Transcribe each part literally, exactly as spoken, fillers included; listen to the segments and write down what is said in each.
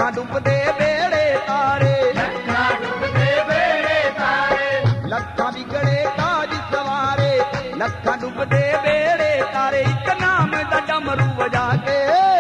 ਲੱਖਾਂ ਡੁੱਬਦੇ ਵੇੜੇ ਤਾਰੇ, ਲੱਖਾਂ ਡੁੱਬਦੇ ਵੇੜੇ ਤਾਰੇ, ਲੱਖਾਂ ਵਿਗੜੇ ਕਾਜ ਸਵਾਰੇ, ਲੱਖਾਂ ਡੁੱਬਦੇ ਵੇੜੇ ਤਾਰੇ। ਇੱਕ ਨਾਮ ਦਾ ਡਮਰੂ ਵਜਾ ਕੇ,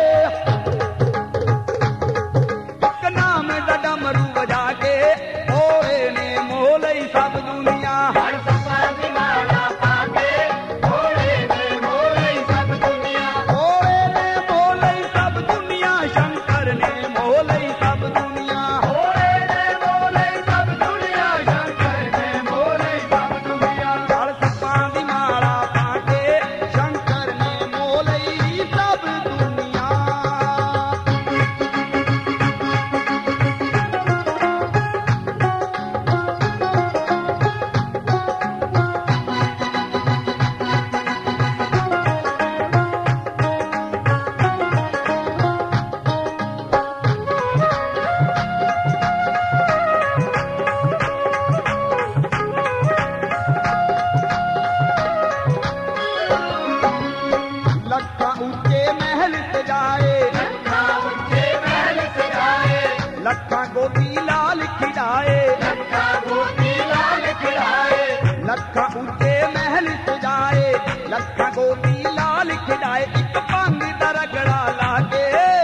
ਇੱਕ ਨਾਮ ਦਾ ਡਮਰੂ ਵਜਾ ਕੇ, ਹੋਏ ਨੇ ਮੋਹ ਲਈ ਸਭ ਦੁਨੀਆ। ਹਰ ਸੱਪਾਂ ਦੀ ਮਾਲਾ ਪਾ ਕੇ, ਹੋਏ ਨੇ ਮੋਹ ਲਈ ਸਭ ਦੁਨੀਆ। ਹੋਏ ਨੇ ਮੋਹ ਲਈ ਸਭ ਦੁਨੀਆ, ਸ਼ੰਕਰ ਨੇ ਮੋਹ ਲਈ ਸਭ ਦੁਨੀਆ। ਹੋਏ ਨੇ ਮੋਹ ਲਈ ਸਭ ਦੁਨੀਆ, ਸ਼ੰਕਰ ਨੇ ਮੋਹ ਲਈ ਸਭ ਦੁਨੀਆ। ਗਲ ਸੱਪਾਂ ਦੀ ਮਾਲਾ ਪਾ ਕੇ, ਸ਼ੰਕਰ ਨੇ ਮੋਹ ਲਈ ਸਭ ਦੁਨੀਆ। ਲੱਖਾਂ ਉੱਚੇ ਮਹਿਲ ਸਜਾਏ, ਲੱਖਾਂ ਉੱਚੇ ਮਹਿਲ ਸਜਾਏ, ਲੱਖਾਂ ਗੋਦੀ ਲਾਲ ਖਿਡਾਏ, ਲੱਖਾਂ ਗੋਦੀ ਲਾਲ ਖਿਡਾਏ। ਲੱਖਾਂ ਉੱਚੇ ਮਹਿਲ ਸਜਾਏ, ਲੱਖਾਂ ਗੋਦੀ ਲਾਲ ਖਿਡਾਏ। ਇੱਕ ਭੰਗ ਦਾ ਰਗੜਾ ਲਾ ਕੇ,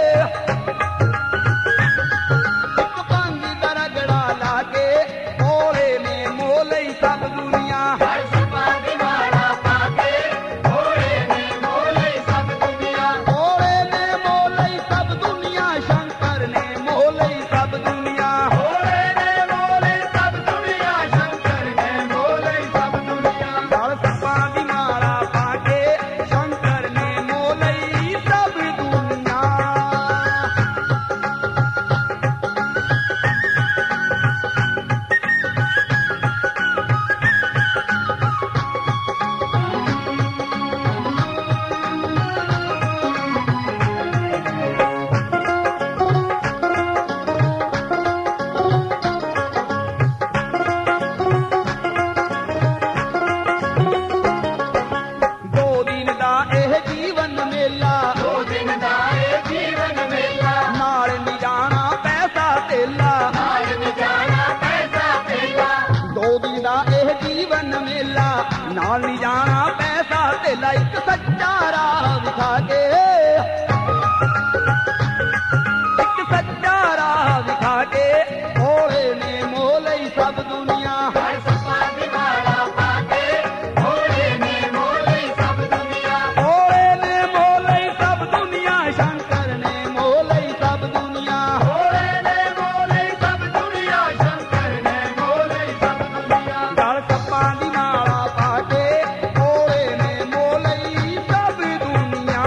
ਇੱਕ ਭੰਗ ਦਾ ਰਗੜਾ ਲਾ ਕੇ, ਹੋਲੇ ਨੇ ਮੋਹ ਲਈ ਸਭ ਦੁਨੀਆ। ਹਰ ਸੱਪਾਂ ਦੀ ਮਾਲਾ ਪਾ ਕੇ, ਹੋਏ ਨੇ ਮੋਹ ਲਈ ਸਭ ਦੁਨੀਆ। ਹੋਲੇ ਨੇ ਮੋਹ ਲਈ ਸਭ ਦੁਨੀਆ, ਸ਼ੰਕਰ ਨੇ ਮੋਹ ਲਈ ਸਭ ਦੁਨੀਆ। ਹੋਏ ਨੇ ਮੋਹ ਲਈ ਸਭ ਦੁਨੀਆ, ਸ਼ੰਕਰ ਨੇ ਮੋਹ ਲਈ ਸਭ ਦੁਨੀਆ। ਗਲ ਸੱਪਾਂ ਦੀ ਮਾਲਾ ਪਾ ਕੇ, ਸ਼ੰਕਰ ਨੇ ਮੋਹ ਲਈ ਸਭ ਦੁਨੀਆ। ਦੋ ਦਿਨ ਦਾ ਇਹ ਜੀਵਨ ਮੇਲਾ, ਦੋ ਦਿਨ ਦਾ ਇਹ ਜੀਵਨ ਮੇਲਾ, ਨਾਲ ਨਹੀਂ ਜਾਣਾ ਪੈਸਾ ਧੇਲਾ। ਨਾਲ ਨੀ ਜਾਣਾ ਪੈਸਾ ਧੇਲਾ। ਦੋ ਦਿਨ ਦਾ ਇਹ ਜੀਵਨ ਮੇਲਾ, ਨਾਲ ਨਹੀਂ ਜਾਣਾ ਪੈਸਾ ਧੇਲਾ। ਇੱਕ ਸੱਚਾ ਰਾਹ ਵਿਖਾ ਕੇ, ਇੱਕ ਸੱਚਾ ਰਾਹ ਵਿਖਾ ਕੇ, ਹੋਲੇ ਨੇ ਮੋਹ ਲਈ ਸਭ ਦੁਨੀਆ। ਹਰ ਸੱਪਾਂ ਦੀ ਮਾਲਾ ਪਾ ਕੇ, ਹੋਏ ਨੇ ਮੋਹ ਲਈ ਸਭ ਦੁਨੀਆ। ਹੋਲੇ ਨੇ ਮੋਹ ਲਈ ਸਭ ਦੁਨੀਆ, ਸ਼ੰਕਰ ਨੇ ਮੋਹ ਲਈ ਸਭ ਦੁਨੀਆ। ਹੋਏ ਨੇ ਮੋਹ ਲਈ ਸਭ ਦੁਨੀਆ, ਸ਼ੰਕਰ ਨੇ ਮੋਹ ਲਈ ਸਭ ਦੁਨੀਆ। ਗਲ ਸੱਪਾਂ ਦੀ ਮਾਲਾ ਪਾ ਕੇ, ਹੋਲੇ ਨੇ ਮੋਹ ਲਈ ਸਭ ਦੁਨੀਆ।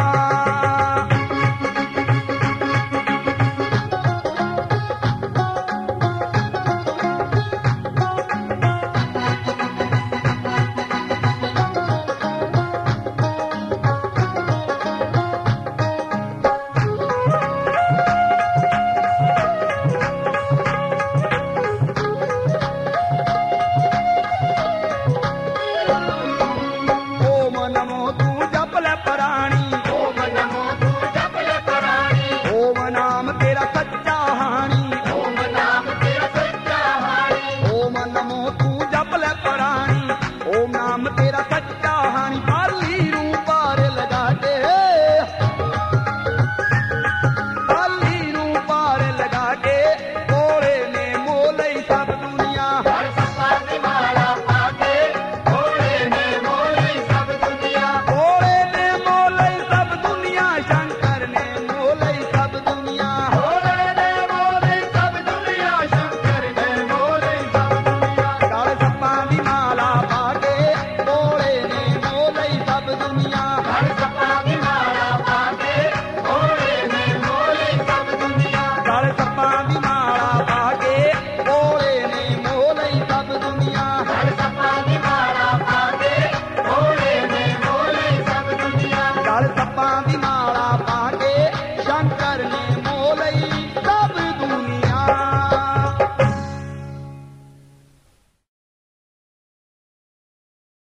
ਓਮ ਨਮੋ ਤੂੰ ਜਪ ਲੈ ਪ੍ਰਾਣੀ, ਓਮ ਨਮੋ ਤੂੰ ਜਪ ਲੈ ਪ੍ਰਾਣੀ, ਓਮ ਨਾਮ ਤੇਰਾ ਸੱਚਾ ਹਾਣੀ। ਓਮ ਨਾਮ ਤੇਰਾ ਸੱਚਾ ਹਾਣੀ। ਓਮ ਨਮੋ ਤੂੰ ਜਪ ਲੈ ਪ੍ਰਾਣੀ, ਓਮ ਨਾਮ ਤੇਰਾ ਸੱਚਾ ਹਾਣੀ। ਪਾਲੀ ਨੂੰ ਪਾਰ ਲਗਾ ਕੇ, ਪਾਲੀ ਨੂੰ ਪਾਰ ਲਗਾ ਕੇ, ਹੋਲੇ ਨੇ ਮੋਹ ਲਈ ਸਭ ਦੁਨੀਆ। ਹਰ ਸੱਪਾਂ ਦੀ ਮਾਲਾ ਪਾ ਕੇ, ਹੋਏ ਨੇ ਮੋਹ ਲਈ ਸਭ ਦੁਨੀਆ। ਹੋਲੇ ਨੇ ਮੋਹ ਲਈ ਸਭ ਦੁਨੀਆ, ਸ਼ੰਕਰ ਨੇ ਮੋਹ ਲਈ ਸਭ ਦੁਨੀਆ। ਹੋਏ ਨੇ ਮੋਹ ਲਈ ਸਭ ਦੁਨੀਆ, ਸ਼ੰਕਰ ਨੇ ਮੋਹ ਲਈ ਸਭ ਦੁਨੀਆ। ਗਲ ਸੱਪਾਂ ਦੀ ਮਾਲਾ ਪਾ ਕੇ, ਹੋਲੇ ਨੇ ਮੋਹ ਲਈ ਸਭ ਦੁਨੀਆ।